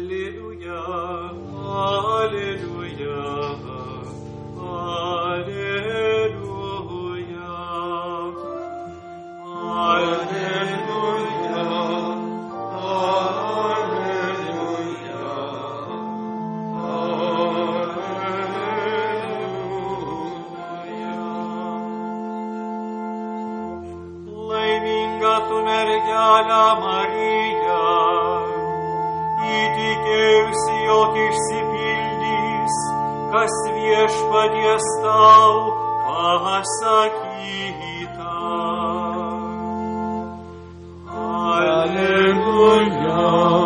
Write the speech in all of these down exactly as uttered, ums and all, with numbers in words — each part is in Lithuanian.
Alleluia, Alleluia, Alleluia, Alleluia, Alleluia. Laiminga tu mergelė Marija, įtikėjusi, jog išsipildys, kas viešpaties tau pasakyta. Alleluia,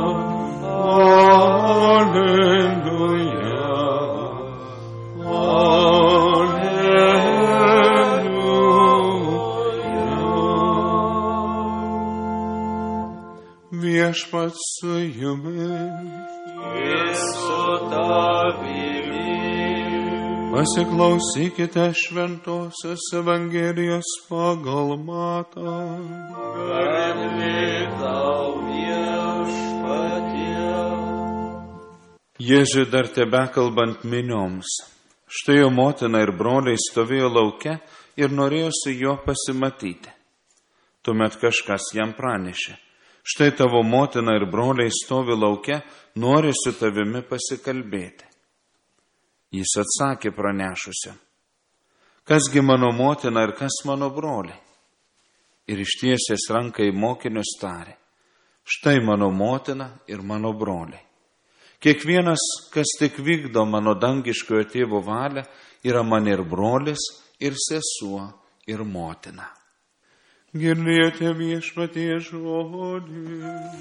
Alleluia, Alleluia. Viešpats su jumis. Ir su tavimi. Pasiklausykite Šventosios Evangelijos pagal Matą. Garbė tau viešpatie. Jėzui dar tebekalbant minioms. Štai jo motina ir broliai stovėjo lauke ir norėjo su juo pasimatyti. Tuomet kažkas jam pranešė. Štai tavo motina ir broliai stovi lauke, nori su tavimi pasikalbėti. Jis atsakė pranešusiam, kasgi mano motina ir kas mano broliai? Ir ištiesęs ranką į mokinius tarė, štai mano motina ir mano broliai. Kiekvienas, kas tik vykdo mano dangiškojo tėvo valią, yra man ir brolis, ir sesuo, ir motina. Girdėjote viešpatie žodį.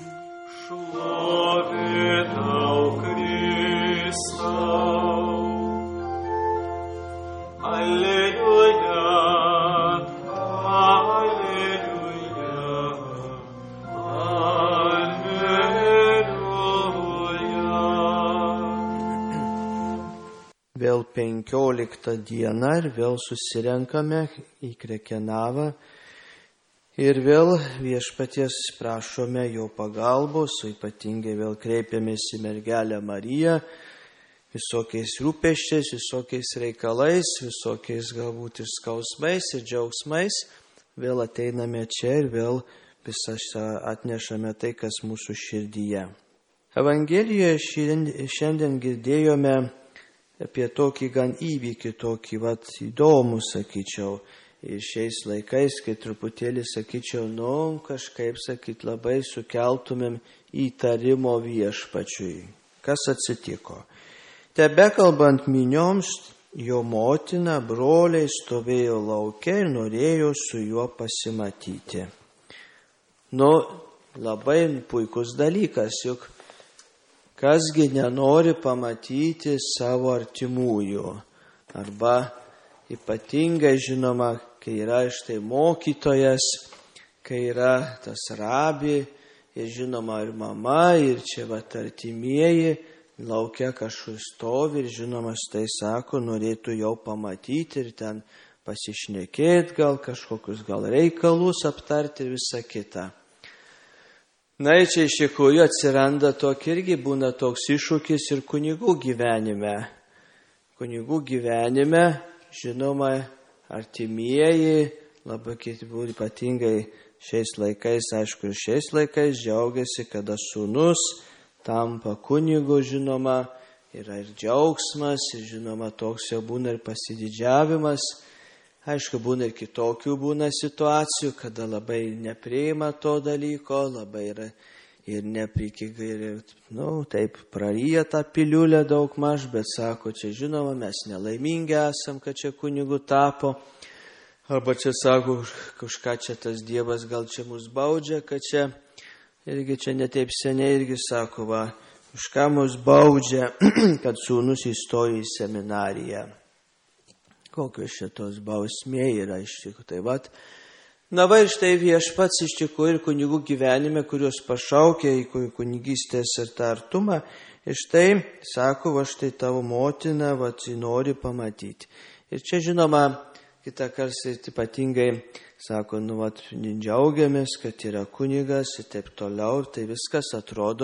Šlovė tau, Kristau. Alleluia, Alleluia, Alleluia. Vėl penkiolikta diena ir vėl susirenkame į Krekenavą. Ir vėl viešpaties prašome jo pagalbos, o ypatingai vėl kreipiamės į mergelę Mariją, visokiais rūpesčiais, visokiais reikalais, visokiais galbūt ir skausmais ir džiaugsmais. Vėl ateiname čia ir vėl visą atnešame tai, kas mūsų širdyje. Evangelijoje šiandien girdėjome apie tokį gan įvykį, tokį vat įdomų, sakyčiau. Ir šiais laikais, kai truputėlį, sakyčiau, nu, kažkaip, sakyt, labai sukeltumėm įtarimo viešpačiui. Kas atsitiko? Tebekalbant minioms, jo motina, broliai stovėjo lauke ir norėjo su juo pasimatyti. Nu, labai puikus dalykas, juk kasgi nenori pamatyti savo artimųjų. Arba ypatingai, žinoma, kai yra štai mokytojas, kai yra tas rabi, ir žinoma ir mama, ir čia va artimieji, laukia kažkur stovi ir žinoma štai sako, norėtų jau pamatyti ir ten pasišnekėti, gal kažkokius gal reikalus aptarti ir visa kita. Na ir čia iš tikrųjų atsiranda tokia irgi būna toks iššūkis ir kunigų gyvenime. Kunigų gyvenime, žinoma, artimieji, labai kitbūt ypatingai šiais laikais, aišku, ir šiais laikais džiaugiasi, kada sūnus tampa kunigu, žinoma, yra ir džiaugsmas, ir žinoma, toks jau būna ir pasididžiavimas. Aišku, būna ir kitokių būna situacijų, kada labai nepriima to dalyko, labai yra ir neprikigai, ir, nu, taip, praryja tą piliulę daug maž, bet sako, čia žinoma, mes nelaimingi esam, kad čia kunigu tapo. Arba čia sako, už ką čia tas Dievas gal čia mus baudžia, kad čia, irgi čia netaip seniai irgi sako, va, už ką mus baudžia, kad sūnus įstojo į seminariją. Kokios šitos bausmė yra iš tikrųjų. Tai vat, na va ir štai viešpats iš tikrųjų ir kunigų gyvenime, kuriuos pašaukė į kunigystės ir tą artumą, ir štai sako, va štai tavo motina, va, nori pamatyti. Ir čia žinoma, kitą kartą ypatingai sako, nu va, džiaugiamės, kad yra kunigas ir taip toliau, tai viskas atrodo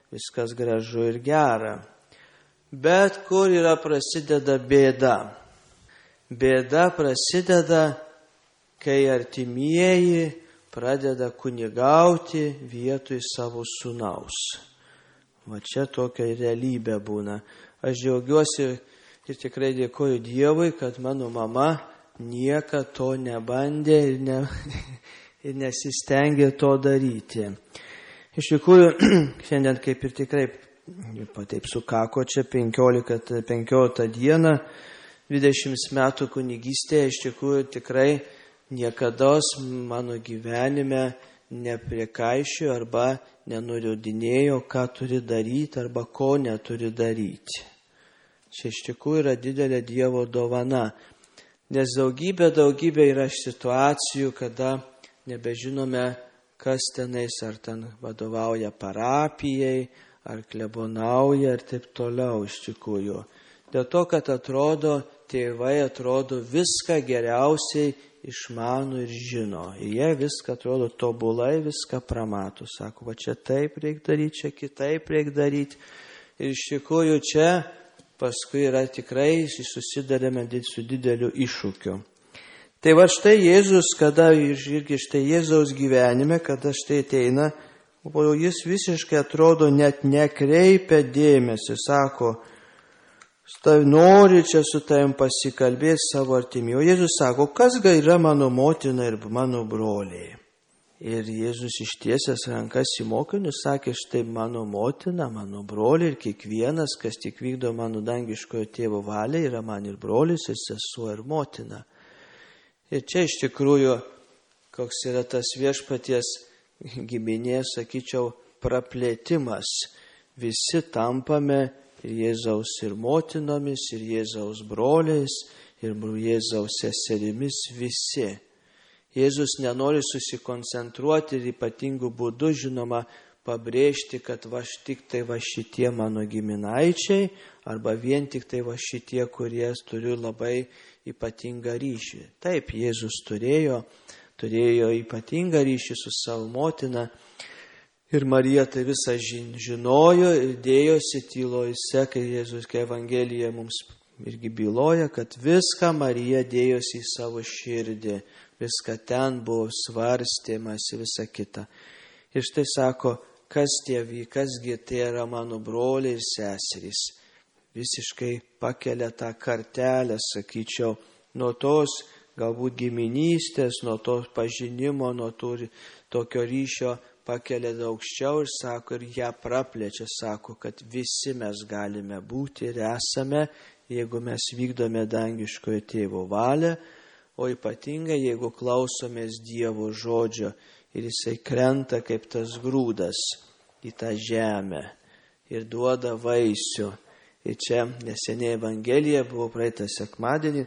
viskas gražu ir gera. Bet kur yra prasideda bėda? Bėda prasideda, kai artimieji pradeda kunigauti vietoj savo sūnaus. Va čia tokia realybė būna. Aš džiaugiuosi ir tikrai dėkoju Dievui, kad mano mama niekada to nebandė ir, ne, ir nesistengė to daryti. Iš tikrųjų, šiandien kaip ir tikrai taip sukako čia penkioliktą dieną, dvidešimt metų kunigystėje, iš tikrųjų tikrai niekada mano gyvenime nepriekaiščiau arba nenurodinėjo, ką turi daryti arba ko neturi daryti. Čia iš tikrųjų yra didelė Dievo dovana, nes daugybė, daugybė yra situacijų, kada nebežinome, kas tenais, ar ten vadovauja parapijai, ar klebonauja, ir taip toliau iš tikrųjų. Dėl to, kad atrodo, tėvai atrodo viską geriausiai išmano ir žino. Ir jie viską atrodo tobulai, viską pramato. Sako, va čia taip reikia daryti, čia kitaip reikia daryti. Ir iš tikrųjų čia paskui yra tikrai susidarėme su dideliu iššūkiu. Tai va štai Jėzus, kada irgi štai Jėzaus gyvenime, kada štai ateina, o jis visiškai atrodo net nekreipia dėmesį, sako, nori čia su tavim pasikalbėti savo artimi. O Jėzus sako, kas ga yra mano motina ir mano broliai. Ir Jėzus ištiesęs rankas į mokinius sakė, štai mano motina, mano broliai ir kiekvienas, kas tik vykdo mano dangiškojo tėvo valią, yra man ir brolis, ir sesuo, ir motina. Ir čia iš tikrųjų, koks yra tas viešpaties giminės, sakyčiau, praplėtimas. Visi tampame ir Jėzaus ir motinomis, ir Jėzaus broliais, ir Jėzaus seserimis, visi. Jėzus nenori susikoncentruoti ir ypatingų būdų, žinoma, pabrėžti, kad va tik tai va šitie mano giminaičiai, arba vien tik tai va šitie, kurie turiu labai ypatingą ryšį. Taip, Jėzus turėjo, turėjo ypatingą ryšį su savo motina ir Marija tai visą žinojo ir dėjosi tylojse, kai Jėzus, kai Evangelija mums irgi byloja, kad viską Marija dėjosi į savo širdį, viską ten buvo svarstymas ir visa kita. Ir štai sako, kas tėvy, kasgi tai yra mano broliai ir seserys. Visiškai pakelia tą kartelę, sakyčiau, nuo tos galbūt giminystės, nuo to pažinimo, nuo to, tokio ryšio pakelia aukščiau ir sako, ir ją praplečia, sako, kad visi mes galime būti ir esame, jeigu mes vykdome dangiškojo tėvo valią, o ypatingai jeigu klausomės Dievo žodžio ir jisai krenta kaip tas grūdas į tą žemę ir duoda vaisių. Ir čia neseniai Evangelija buvo praeitą sekmadienį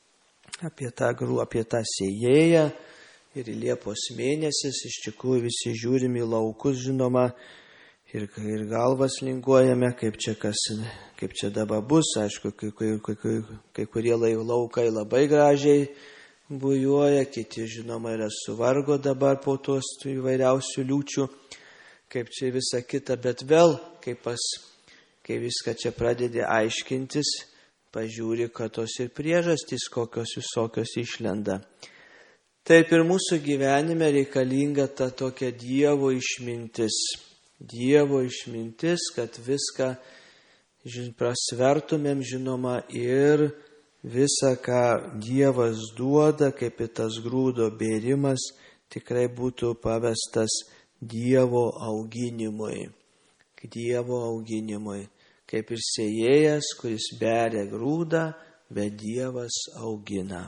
apie tą, apie tą sėjėją ir Liepos mėnesis, iš tikrųjų visi žiūrim į laukus, žinoma, ir, ir galvas linguojame, kaip čia, kas, kaip čia dabar bus. Aišku, kai, kai, kai, kai kurie laukai labai gražiai bujuoja, kiti, žinoma, yra suvargo dabar po tos įvairiausių liūčių, kaip čia visa kita, bet vėl, kaip pas kai viską čia pradedi aiškintis, pažiūri, kad tos ir priežastys kokios visokios išlenda. Taip ir mūsų gyvenime reikalinga ta tokia Dievo išmintis. Dievo išmintis, kad viską žin, prasvertumėm, žinoma, ir visą, ką Dievas duoda, kaip ir tas grūdo bėrimas, tikrai būtų pavestas Dievo auginimui. Dievo auginimui. Kaip ir sėjėjas, kuris beria grūdą, bet Dievas augina.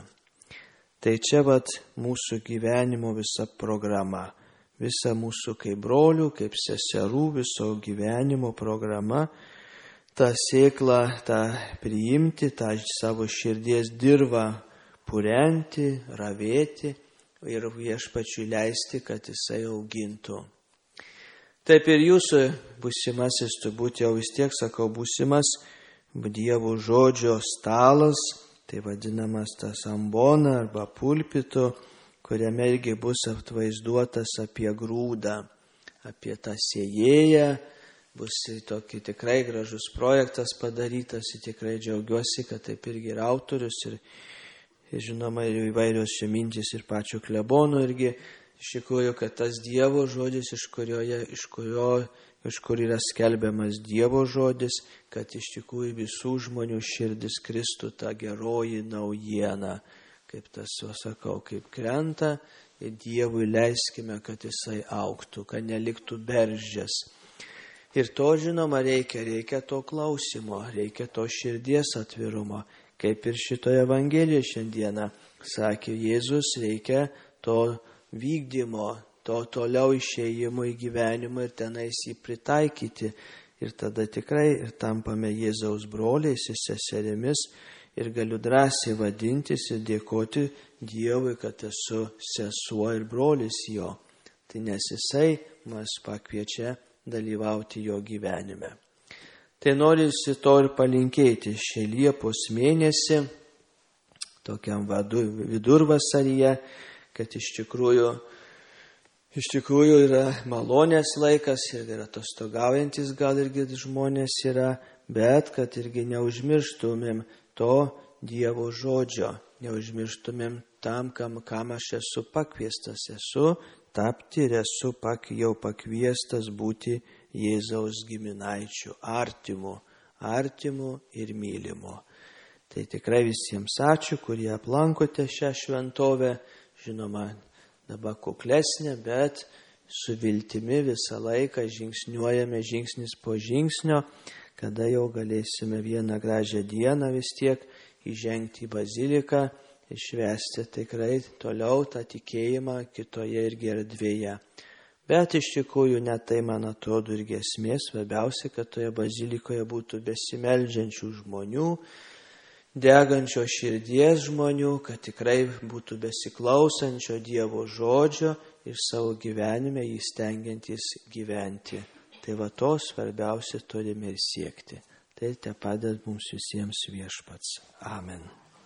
Tai čia vat mūsų gyvenimo visa programa. Visa mūsų kaip brolių, kaip seserų, viso gyvenimo programa. Ta sėkla, tą priimti, tą savo širdies dirvą purenti, ravėti ir viešpačiui leisti, kad jisai augintų. Taip ir jūsų būsimasis, turbūt jau vis tiek sakau, būsimas Dievo žodžio stalas, tai vadinamas tas ambona arba pulpitu, kuriame irgi bus atvaizduotas apie grūdą, apie tą sėjėją, bus tokį tikrai gražus projektas padarytas ir tikrai džiaugiuosi, kad taip irgi ir autorius ir, ir žinoma ir įvairios čia mintys ir pačio klebono irgi iš tikrųjų, kad tas Dievo žodis, iš, kurioje, iš, kurio, iš kur yra skelbiamas Dievo žodis, kad iš tikrųjų visų žmonių širdis kristų ta geroji naujiena, kaip tas, o sakau, kaip krenta ir Dievui leiskime, kad jisai augtų, kad neliktų beržės. Ir to, žinoma, reikia, reikia to klausimo, reikia to širdies atvirumo, kaip ir šitoje Evangelijoje šiandieną sakė Jėzus, reikia to vykdymo, to toliau išėjimo į gyvenimą ir tenais jį pritaikyti. Ir tada tikrai ir tampame Jėzaus broliais ir seserimis ir galiu drąsiai vadintis ir dėkoti Dievui, kad esu sesuo ir brolis jo. Tai nes jisai mus pakviečia dalyvauti jo gyvenime. Tai norisi to ir palinkėti šį Liepos mėnesį, tokiam vadu, vidurvasaryje, kad iš tikrųjų, iš tikrųjų yra malonės laikas ir yra atostogaujantis gal irgi žmonės yra, bet kad irgi neužmirštumėm to Dievo žodžio, neužmirštumėm tam, kam, kam aš esu pakviestas, esu tapti ir esu pak, jau pakviestas būti Jėzaus giminaičiu, artimu, artimu ir mylimu. Tai tikrai visiems ačiū, kurie aplankote šią šventovę, žinoma, dabar kuklesnė, bet su viltimi visą laiką žingsniuojame žingsnis po žingsnio, kada jau galėsime vieną gražią dieną vis tiek įžengti į baziliką ir švęsti tikrai toliau tą tikėjimą kitoje irgi erdvėje. Bet iš tikrųjų net tai, man atrodo, irgi esmė, svarbiausia, kad toje bazilikoje būtų besimeldžiančių žmonių, degančio širdies žmonių, kad tikrai būtų besiklausančio Dievo žodžio ir savo gyvenime jį stengiantis gyventi. Tai va to svarbiausia turime ir siekti. Tai te padeda mums visiems viešpats. Amen.